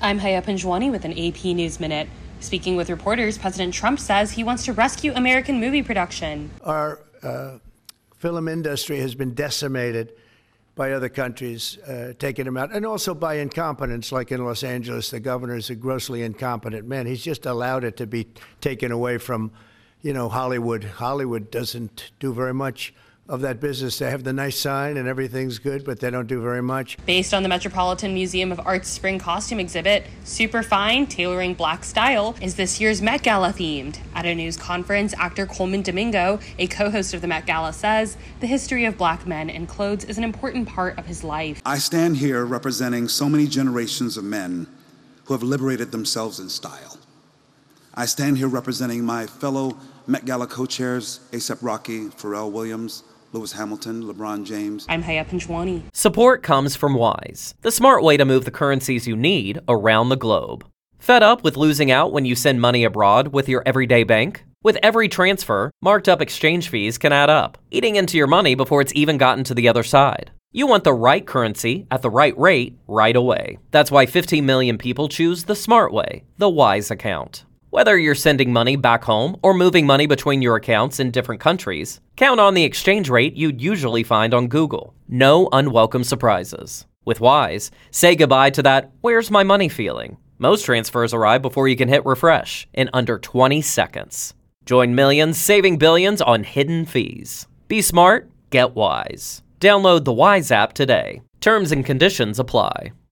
I'm Haya Panjwani with an AP News Minute. Speaking with reporters, President Trump says he wants to rescue American movie production. Our film industry has been decimated by other countries taking them out, and also by incompetence, like in Los Angeles. The governor is a grossly incompetent man. He's just allowed it to be taken away from, Hollywood. Hollywood doesn't do very much of that business. They have the nice sign and everything's good, but they don't do very much. Based on the Metropolitan Museum of Art's spring costume exhibit, Super Fine, Tailoring Black Style, is this year's Met Gala themed. At a news conference, actor Colman Domingo, a co-host of the Met Gala, says the history of black men and clothes is an important part of his life. I stand here representing so many generations of men who have liberated themselves in style. I stand here representing my fellow Met Gala co-chairs, A$AP Rocky, Pharrell Williams, Lewis Hamilton, LeBron James. I'm Haya Panjwani. Support comes from Wise, the smart way to move the currencies you need around the globe. Fed up with losing out when you send money abroad with your everyday bank? With every transfer, marked up exchange fees can add up, eating into your money before it's even gotten to the other side. You want the right currency at the right rate right away. That's why 15 million people choose the smart way, the Wise account. Whether you're sending money back home or moving money between your accounts in different countries, count on the exchange rate you'd usually find on Google. No unwelcome surprises. With Wise, say goodbye to that "where's my money" feeling. Most transfers arrive before you can hit refresh in under 20 seconds. Join millions saving billions on hidden fees. Be smart, get Wise. Download the Wise app today. Terms and conditions apply.